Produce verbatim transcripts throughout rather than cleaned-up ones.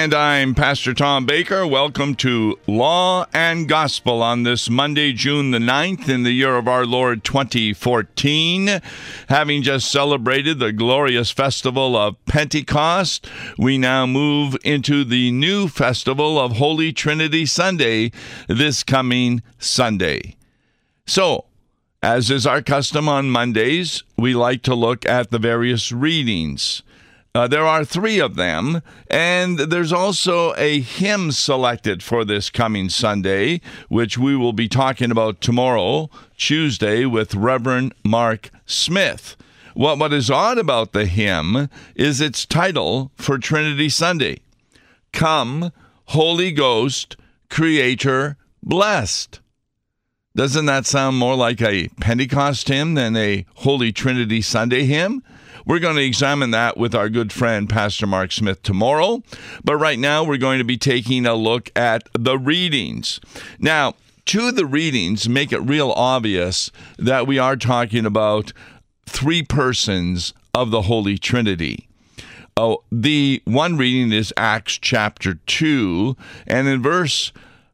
And I'm Pastor Tom Baker. Welcome to Law and Gospel on this Monday, June the ninth, in the year of our Lord twenty fourteen. Having just celebrated the glorious festival of Pentecost, we now move into the new festival of Holy Trinity Sunday this coming Sunday. So, as is our custom on Mondays, we like to look at the various readings. Uh, there are three of them, and there's also a hymn selected for this coming Sunday, which we will be talking about tomorrow, Tuesday, with Reverend Mark Smith. What, what is odd about the hymn is its title for Trinity Sunday. Come, Holy Ghost, Creator blessed. Doesn't that sound more like a Pentecost hymn than a Holy Trinity Sunday hymn? We're going to examine that with our good friend, Pastor Mark Smith, tomorrow. But right now, we're going to be taking a look at the readings. Now, two of the readings make it real obvious that we are talking about three persons of the Holy Trinity. Oh, the one reading is Acts chapter two, and in verse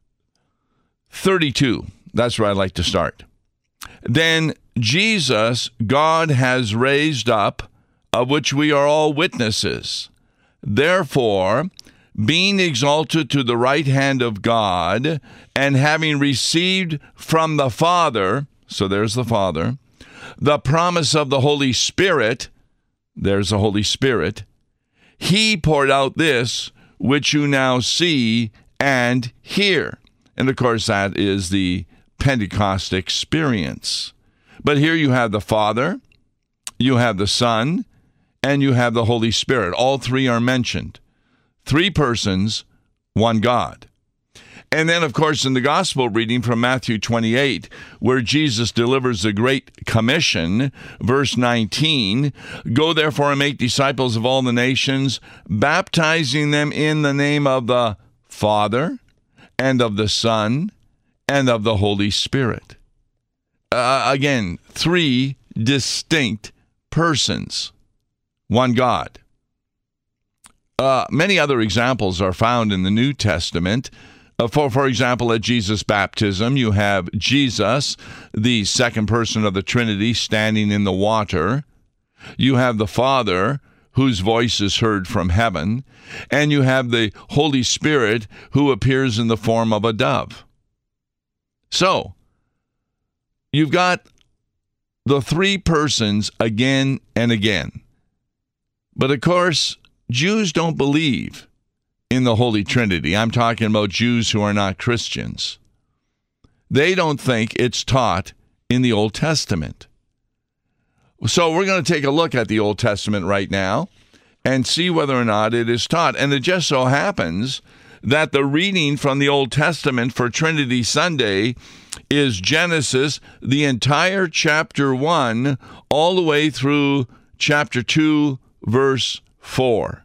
thirty-two, that's where I'd like to start. Then Jesus, God has raised up, of which we are all witnesses. Therefore, being exalted to the right hand of God, and having received from the Father, so there's the Father, the promise of the Holy Spirit, there's the Holy Spirit, he poured out this which you now see and hear. And of course, that is the Pentecost experience. But here you have the Father, you have the Son, and you have the Holy Spirit. All three are mentioned. Three persons, one God. And then, of course, in the gospel reading from Matthew twenty-eight, where Jesus delivers the Great Commission, verse nineteen, go therefore and make disciples of all the nations, baptizing them in the name of the Father, and of the Son, and of the Holy Spirit. Uh, again, three distinct persons. One God. Uh, many other examples are found in the New Testament. Uh, for, for example, at Jesus' baptism, you have Jesus, the second person of the Trinity, standing in the water. You have the Father, whose voice is heard from heaven. And you have the Holy Spirit, who appears in the form of a dove. So, you've got the three persons again and again. But of course, Jews don't believe in the Holy Trinity. I'm talking about Jews who are not Christians. They don't think it's taught in the Old Testament. So we're going to take a look at the Old Testament right now and see whether or not it is taught. And it just so happens that the reading from the Old Testament for Trinity Sunday is Genesis, the entire chapter one, all the way through chapter two, verse four.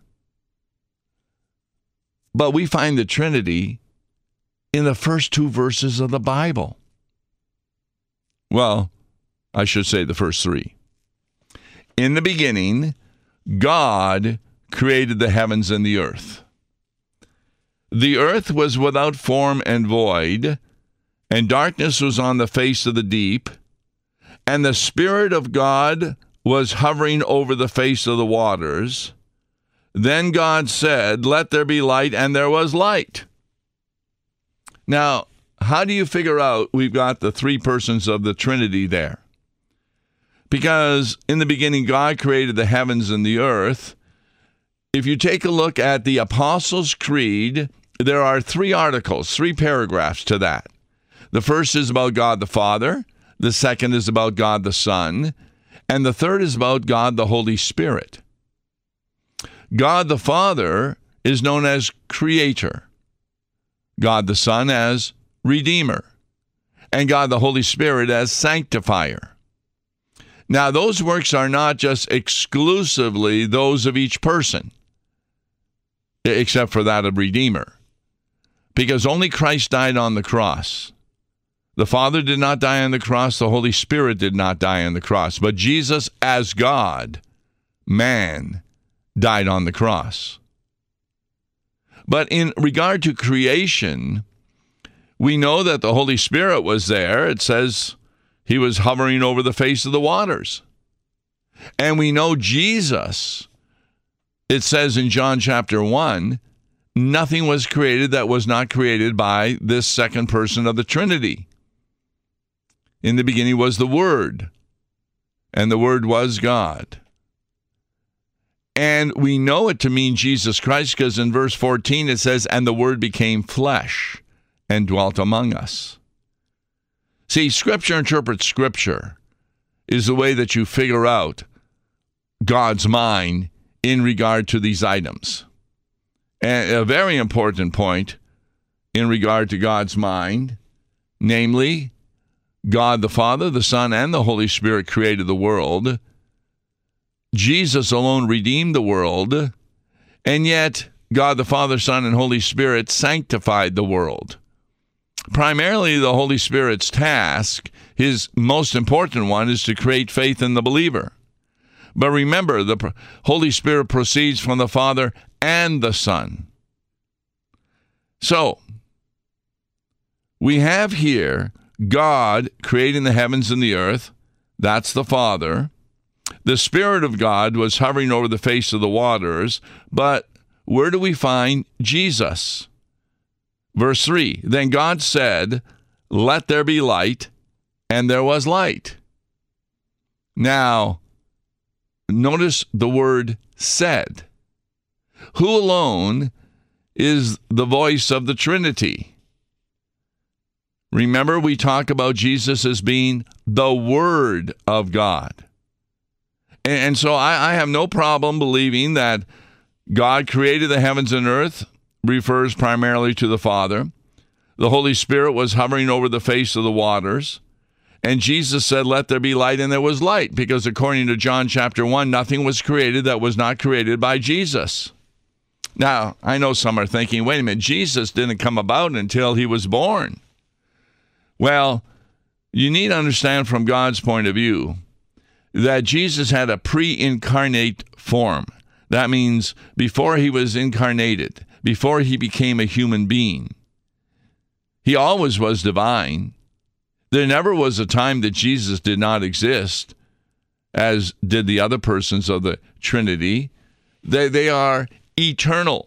But we find the Trinity in the first two verses of the Bible. Well, I should say the first three. In the beginning, God created the heavens and the earth. The earth was without form and void, and darkness was on the face of the deep, and the Spirit of God was hovering over the face of the waters. Then God said, let there be light, and there was light. Now, how do you figure out we've got the three persons of the Trinity there? Because in the beginning, God created the heavens and the earth. If you take a look at the Apostles' Creed, there are three articles, three paragraphs to that. The first is about God the Father. The second is about God the Son. And the third is about God the Holy Spirit. God the Father is known as Creator. God the Son as Redeemer. And God the Holy Spirit as Sanctifier. Now, those works are not just exclusively those of each person, except for that of Redeemer. Because only Christ died on the cross. The Father did not die on the cross. The Holy Spirit did not die on the cross. But Jesus, as God, man, died on the cross. But in regard to creation, we know that the Holy Spirit was there. It says he was hovering over the face of the waters. And we know Jesus, it says in John chapter one, nothing was created that was not created by this second person of the Trinity. In the beginning was the Word, and the Word was God. And we know it to mean Jesus Christ because in verse fourteen it says, and the Word became flesh and dwelt among us. See, Scripture interprets Scripture is the way that you figure out God's mind in regard to these items. And a very important point in regard to God's mind, namely, God the Father, the Son, and the Holy Spirit created the world. Jesus alone redeemed the world, and yet God the Father, Son, and Holy Spirit sanctified the world. Primarily, the Holy Spirit's task, his most important one, is to create faith in the believer. But remember, the Holy Spirit proceeds from the Father and the Son. So, we have here God creating the heavens and the earth. That's the Father. The Spirit of God was hovering over the face of the waters. But where do we find Jesus? Verse three, then God said, let there be light, and there was light. Now, notice the word said. Who alone is the voice of the Trinity? Remember, we talk about Jesus as being the Word of God. And, and so I, I have no problem believing that God created the heavens and earth, refers primarily to the Father. The Holy Spirit was hovering over the face of the waters. And Jesus said, let there be light, and there was light, because according to John chapter one, nothing was created that was not created by Jesus. Now, I know some are thinking, wait a minute, Jesus didn't come about until he was born. Well, you need to understand from God's point of view that Jesus had a pre-incarnate form. That means before he was incarnated, before he became a human being, he always was divine. There never was a time that Jesus did not exist, as did the other persons of the Trinity. They, they are eternal.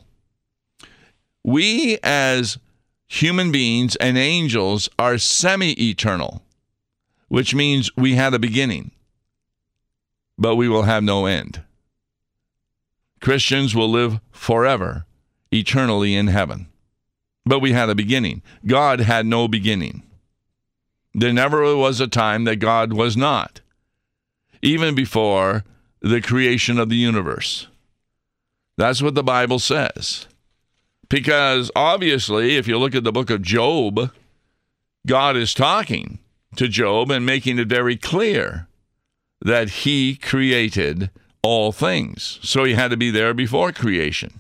We as human beings and angels are semi-eternal, which means we had a beginning, but we will have no end. Christians will live forever, eternally in heaven. But we had a beginning. God had no beginning. There never was a time that God was not, even before the creation of the universe. That's what the Bible says. Because obviously, if you look at the book of Job, God is talking to Job and making it very clear that he created all things. So he had to be there before creation.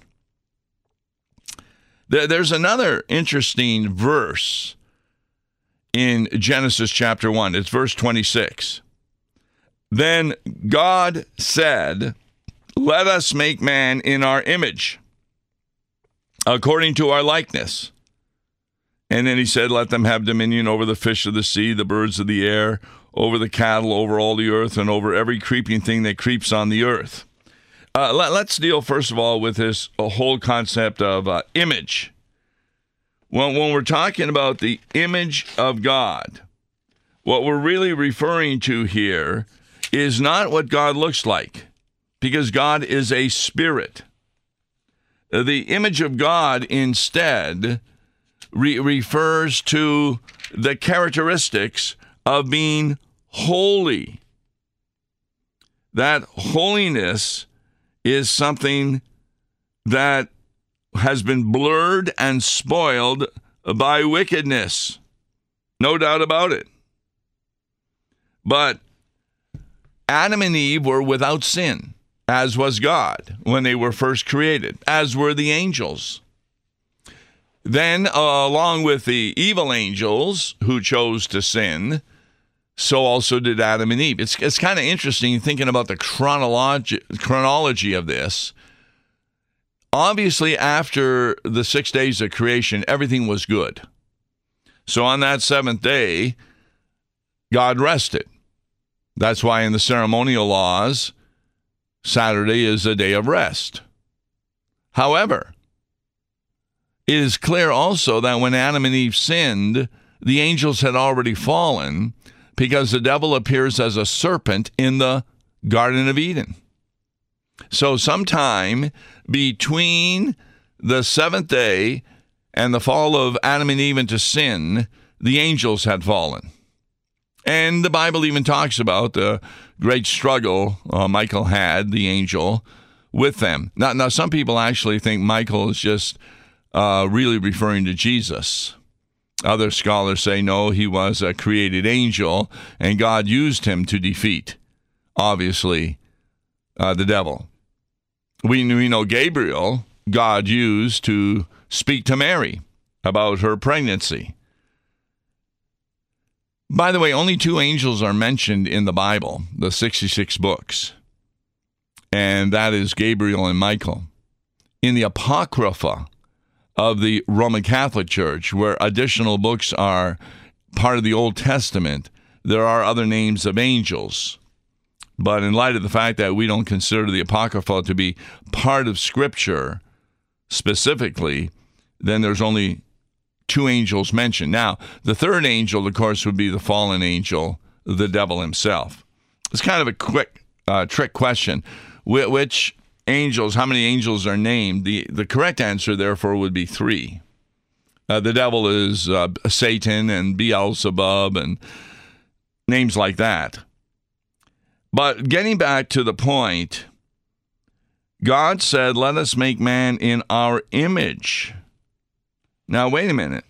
There's another interesting verse in Genesis chapter one. It's verse twenty-six. Then God said, let us make man in our image, according to our likeness. And then he said, let them have dominion over the fish of the sea, the birds of the air, over the cattle, over all the earth, and over every creeping thing that creeps on the earth. Uh, let, let's deal, first of all, with this uh, whole concept of uh, image. When, when we're talking about the image of God, what we're really referring to here is not what God looks like, because God is a spirit. The image of God instead re- refers to the characteristics of being holy. That holiness is something that has been blurred and spoiled by wickedness. No doubt about it. But Adam and Eve were without sin, as was God when they were first created, as were the angels. Then, uh, along with the evil angels who chose to sin, so also did Adam and Eve. It's, it's kind of interesting thinking about the chronology, chronology of this. Obviously, after the six days of creation, everything was good. So on that seventh day, God rested. That's why in the ceremonial laws, Saturday is a day of rest. However, it is clear also that when Adam and Eve sinned, the angels had already fallen because the devil appears as a serpent in the Garden of Eden. So sometime between the seventh day and the fall of Adam and Eve into sin, the angels had fallen. And the Bible even talks about the great struggle uh, Michael had, the angel, with them. Now, now, some people actually think Michael is just uh, really referring to Jesus. Other scholars say, no, he was a created angel, and God used him to defeat, obviously, uh, the devil. We, we know Gabriel, God used to speak to Mary about her pregnancy. By the way, only two angels are mentioned in the Bible, the sixty-six books, and that is Gabriel and Michael. In the Apocrypha of the Roman Catholic Church, where additional books are part of the Old Testament, there are other names of angels. But in light of the fact that we don't consider the Apocrypha to be part of Scripture specifically, then there's only two angels mentioned. Now, the third angel, of course, would be the fallen angel, the devil himself. It's kind of a quick uh, trick question. Wh- which angels, how many angels are named? The, the correct answer, therefore, would be three. Uh, the devil is uh, Satan and Beelzebub and names like that. But getting back to the point, God said, let us make man in our image. Now, wait a minute.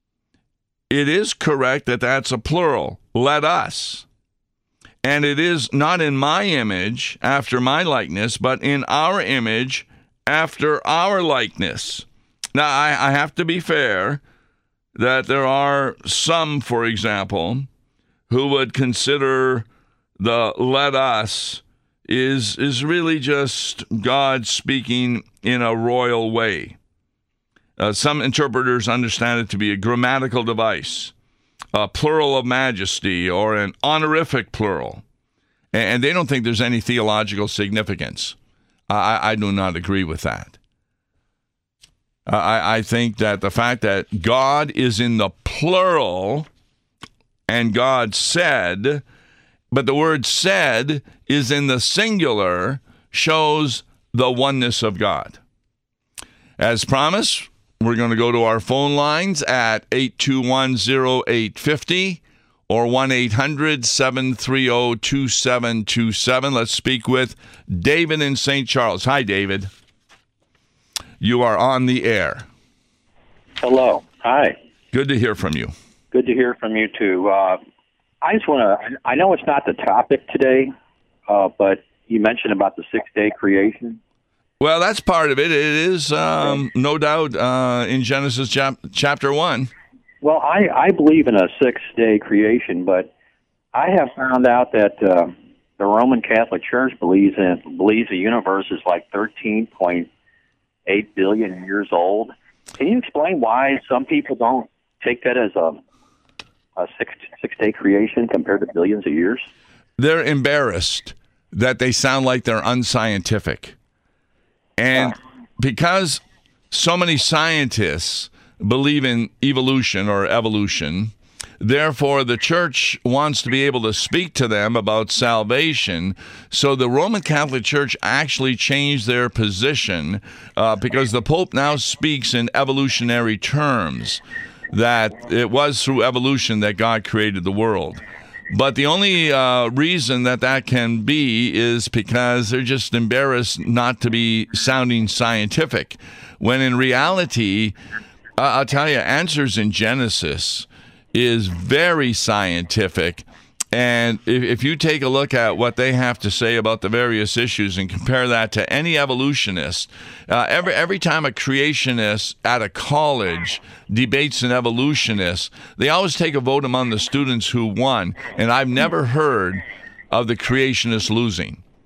It is correct that that's a plural, let us. And it is not in my image, after my likeness, but in our image, after our likeness. Now, I, I have to be fair that there are some, for example, who would consider the let us is, is really just God speaking in a royal way. Uh, some interpreters understand it to be a grammatical device, a plural of majesty, or an honorific plural. And, and they don't think there's any theological significance. I, I do not agree with that. Uh, I, I think that the fact that God is in the plural and God said, but the word said is in the singular, shows the oneness of God. As promised, we're going to go to our phone lines at eight two one, oh eight five oh or one eight hundred, seven three zero, two seven two seven. Let's speak with David in Saint Charles. Hi, David. You are on the air. Hello. Hi. Good to hear from you. Good to hear from you, too. Uh, I just want to, I know it's not the topic today, uh, but you mentioned about the six-day creation. Well, that's part of it. It is, um, no doubt, uh, in Genesis chap- chapter one. Well, I, I believe in a six-day creation, but I have found out that uh, the Roman Catholic Church believes in believes the universe is like thirteen point eight billion years old. Can you explain why some people don't take that as a, a six, six-day creation compared to billions of years? They're embarrassed that they sound like they're unscientific. And because so many scientists believe in evolution or evolution, therefore the church wants to be able to speak to them about salvation. So the Roman Catholic Church actually changed their position uh, because the Pope now speaks in evolutionary terms, that it was through evolution that God created the world. But the only uh, reason that that can be is because they're just embarrassed not to be sounding scientific. When in reality, uh, I'll tell you, Answers in Genesis is very scientific. And if, if you take a look at what they have to say about the various issues and compare that to any evolutionist, uh, every every time a creationist at a college debates an evolutionist, they always take a vote among the students who won. And I've never heard of the creationists losing.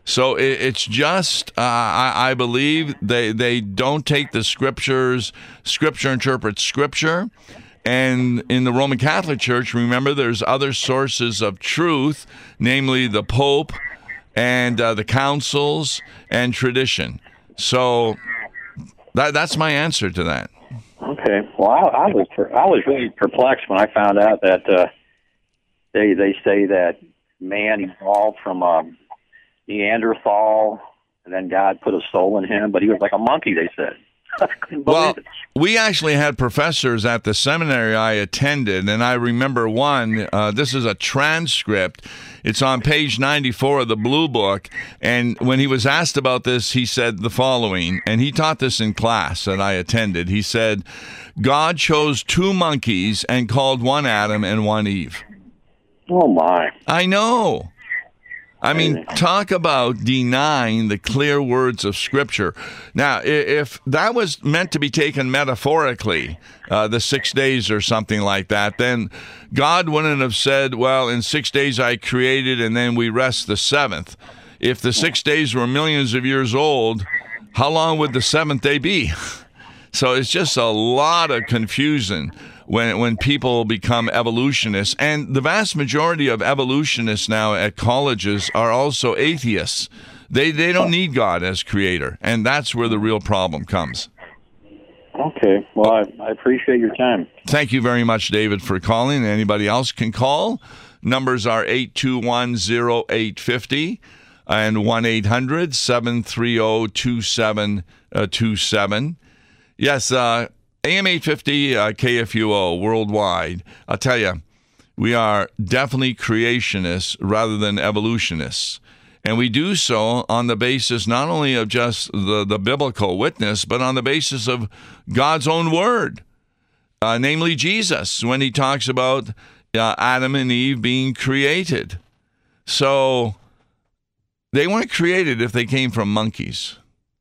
So it, it's just, uh, I, I believe they they don't take the scriptures. Scripture interprets scripture. And in the Roman Catholic Church, remember, there's other sources of truth, namely the Pope and uh, the councils and tradition. So that that's my answer to that. Okay. Well, I, I was per, I was really perplexed when I found out that uh, they they say that man evolved from um, Neanderthal, and then God put a soul in him, but he was like a monkey, they said. Well, we actually had professors at the seminary I attended, and I remember one, uh, this is a transcript. It's on page ninety-four of the Blue Book, and when he was asked about this, he said the following, and he taught this in class that I attended. He said, God chose two monkeys and called one Adam and one Eve. Oh, my. I know. I mean, talk about denying the clear words of Scripture. Now, if that was meant to be taken metaphorically, uh, the six days or something like that, then God wouldn't have said, well, in six days I created and then we rest the seventh. If the six days were millions of years old, how long would the seventh day be? So it's just a lot of confusion when when people become evolutionists. And the vast majority of evolutionists now at colleges are also atheists. They they don't need God as creator, and that's where the real problem comes. Okay. Well, I, I appreciate your time. Thank you very much, David, for calling. Anybody else can call. Numbers are eight two one, oh eight five oh and one eight hundred, seven three zero, two seven two seven. Yes, uh, A M eight fifty, uh, K F U O, worldwide. I'll tell you, we are definitely creationists rather than evolutionists. And we do so on the basis not only of just the, the biblical witness, but on the basis of God's own word, uh, namely Jesus, when he talks about uh, Adam and Eve being created. So they weren't created if they came from monkeys.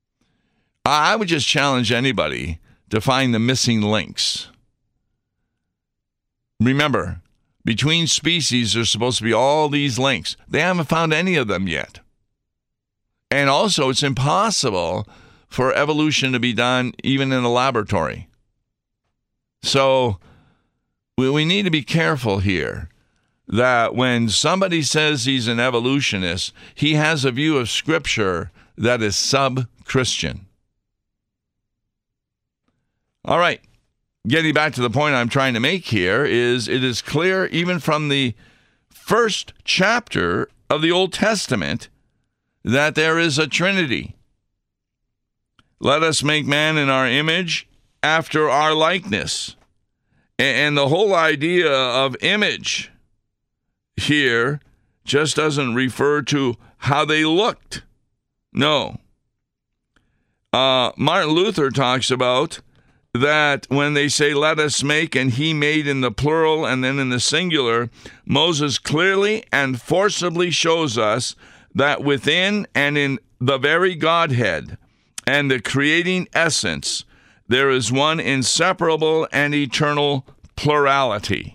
I would just challenge anybody to find the missing links. Remember, between species, there's supposed to be all these links. They haven't found any of them yet. And also, it's impossible for evolution to be done even in a laboratory. So we, we need to be careful here that when somebody says he's an evolutionist, he has a view of Scripture that is sub-Christian. All right, getting back to the point I'm trying to make here is it is clear even from the first chapter of the Old Testament that there is a Trinity. Let us make man in our image after our likeness. And the whole idea of image here just doesn't refer to how they looked. No. Uh, Martin Luther talks about that when they say, let us make, and he made in the plural and then in the singular, Moses clearly and forcibly shows us that within and in the very Godhead and the creating essence, there is one inseparable and eternal plurality.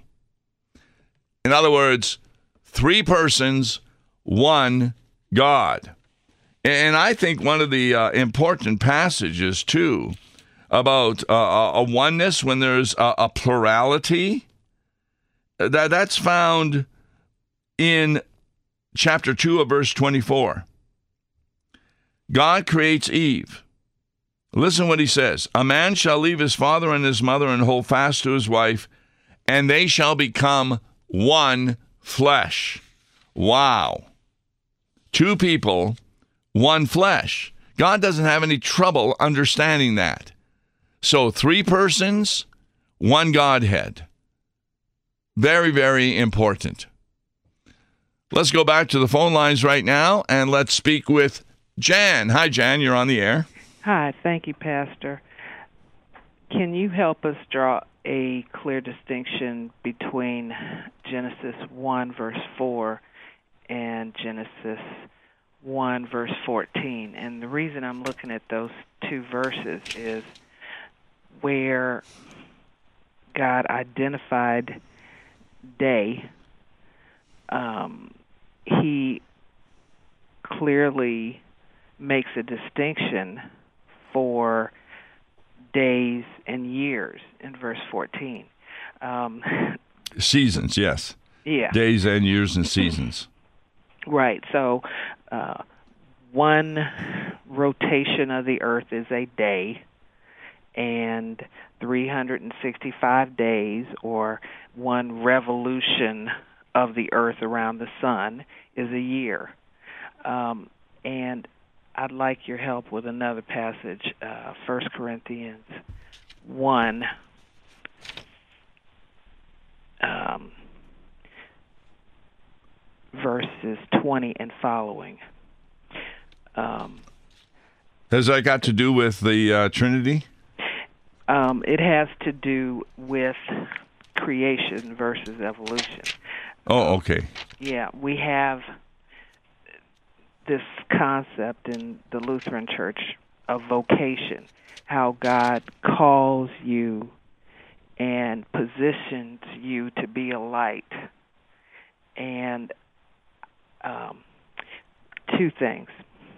In other words, three persons, one God. And I think one of the uh, important passages, too, about uh, a oneness when there's a, a plurality, that that's found in chapter two of verse twenty-four. God creates Eve. Listen what he says. A man shall leave his father and his mother and hold fast to his wife, and they shall become one flesh. Wow. Two people, one flesh. God doesn't have any trouble understanding that. So three persons, one Godhead. Very, very important. Let's go back to the phone lines right now, and let's speak with Jan. Hi, Jan. You're on the air. Hi. Thank you, Pastor. Can you help us draw a clear distinction between Genesis one, verse four, and Genesis one, verse fourteen? And the reason I'm looking at those two verses is where God identified day, um, he clearly makes a distinction for days and years in verse fourteen. Um, seasons, yes. Yeah. Days and years and seasons. Right. So uh, one rotation of the earth is a day, and three hundred sixty-five days, or one revolution of the earth around the sun, is a year. Um, and I'd like your help with another passage, uh, First Corinthians one, um, verses twenty and following. Um, Has that got to do with the uh, Trinity? Um, it has to do with creation versus evolution. Oh, okay. Yeah, we have this concept in the Lutheran Church of vocation, how God calls you and positions you to be a light. And um, two things.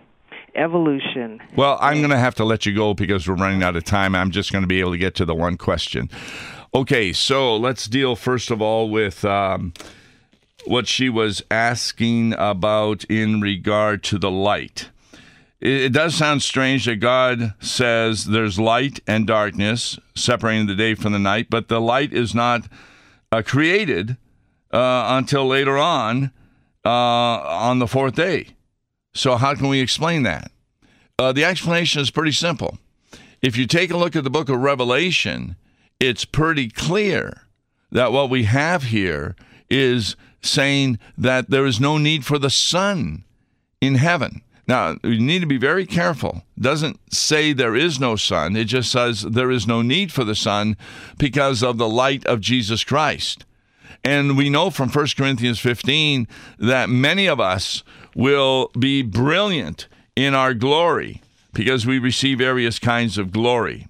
Evolution. Well, I'm going to have to let you go because we're running out of time. I'm just going to be able to get to the one question. Okay, so let's deal first of all with um, what she was asking about in regard to the light. It, it does sound strange that God says there's light and darkness, separating the day from the night, but the light is not uh, created uh, until later on, uh, on the fourth day. So how can we explain that? Uh, the explanation is pretty simple. If you take a look at the book of Revelation, it's pretty clear that what we have here is saying that there is no need for the sun in heaven. Now, you need to be very careful. It doesn't say there is no sun. It just says there is no need for the sun because of the light of Jesus Christ. And we know from First Corinthians fifteen that many of us will be brilliant in our glory because we receive various kinds of glory.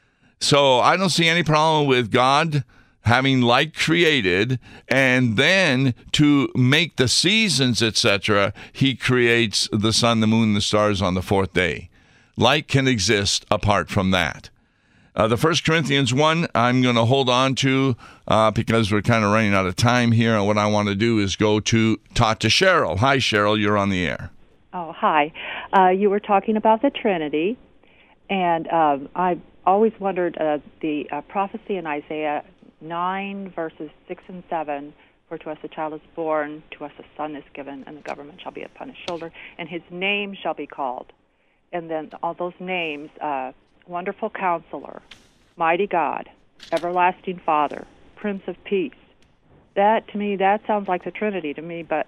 So I don't see any problem with God having light created, and then to make the seasons, et cetera, he creates the sun, the moon, the stars on the fourth day. Light can exist apart from that. Uh, the First Corinthians one, I'm going to hold on to uh, because we're kind of running out of time here, and what I want to do is go to talk to Cheryl. Hi, Cheryl. You're on the air. Oh, hi. Uh, you were talking about the Trinity, and um, I always wondered uh, the uh, prophecy in Isaiah nine, verses six and seven, for to us a child is born, to us a son is given, and the government shall be upon his shoulder, and his name shall be called. And then all those names, uh, Wonderful Counselor, Mighty God, Everlasting Father, Prince of Peace. That, to me, that sounds like the Trinity to me, but...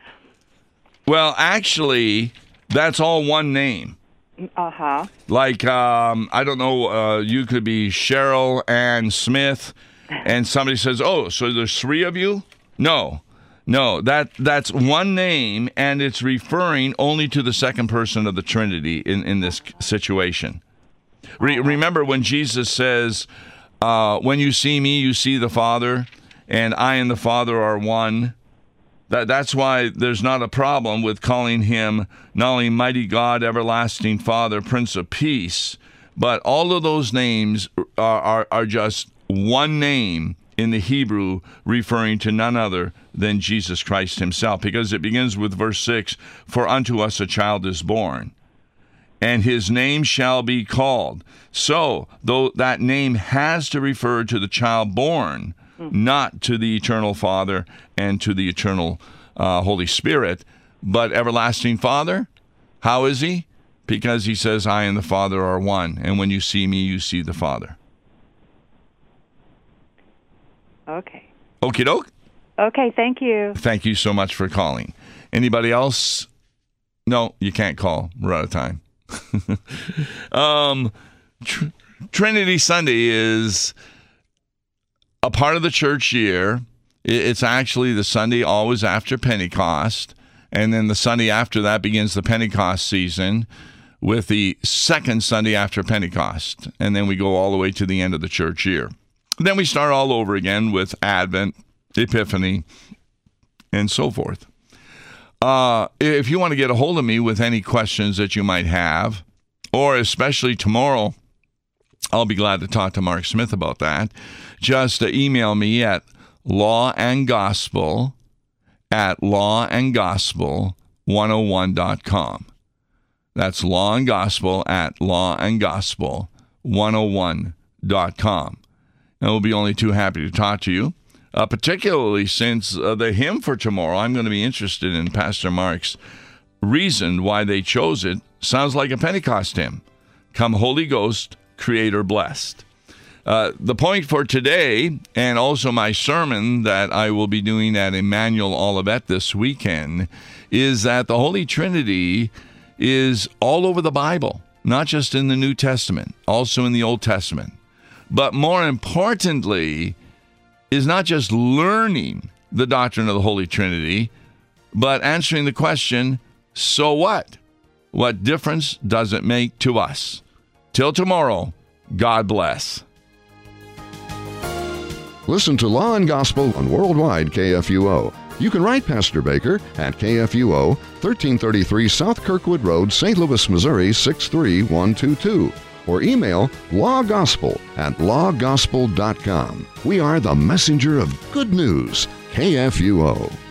Well, actually, that's all one name. Uh-huh. Like, um, I don't know, uh, you could be Cheryl Ann Smith, and somebody says, oh, so there's three of you? No. No, that that's one name, and it's referring only to the second person of the Trinity in, in this situation. Re- remember when Jesus says, uh, when you see me, you see the Father, and I and the Father are one. That That's why there's not a problem with calling him not only Mighty God, Everlasting Father, Prince of Peace, but all of those names are, are, are just one name in the Hebrew referring to none other than Jesus Christ himself, because it begins with verse six, for unto us a child is born, and his name shall be called. So, though that name has to refer to the child born, not to the eternal Father and to the eternal uh, Holy Spirit, but everlasting Father, how is he? Because he says, I and the Father are one, and when you see me, you see the Father. Okay. Okie doke. Okay, thank you. Thank you so much for calling. Anybody else? No, you can't call. We're out of time. um, Tr- Trinity Sunday is a part of the church year. It's actually the Sunday always after Pentecost, and then the Sunday after that begins the Pentecost season with the second Sunday after Pentecost, and then we go all the way to the end of the church year. Then we start all over again with Advent, Epiphany, and so forth. Uh, if you want to get a hold of me with any questions that you might have, or especially tomorrow, I'll be glad to talk to Mark Smith about that. Just uh, email me at lawandgospel at lawandgospel one oh one dot com. That's lawandgospel at lawandgospel one oh one dot com. And we'll be only too happy to talk to you, uh, particularly since uh, the hymn for tomorrow, I'm going to be interested in Pastor Mark's reason why they chose it. Sounds like a Pentecost hymn. Come Holy Ghost, Creator blessed. Uh, the point for today, and also my sermon that I will be doing at Emmanuel Olivet this weekend, is that the Holy Trinity is all over the Bible, not just in the New Testament, also in the Old Testament. But more importantly, is not just learning the doctrine of the Holy Trinity, but answering the question, so what? What difference does it make to us? Till tomorrow, God bless. Listen to Law and Gospel on Worldwide K F U O. You can write Pastor Baker at K F U O, thirteen thirty-three South Kirkwood Road, Saint Louis, Missouri, six three one two two. Or email lawgospel at lawgospel dot com. We are the messenger of good news, K F U O.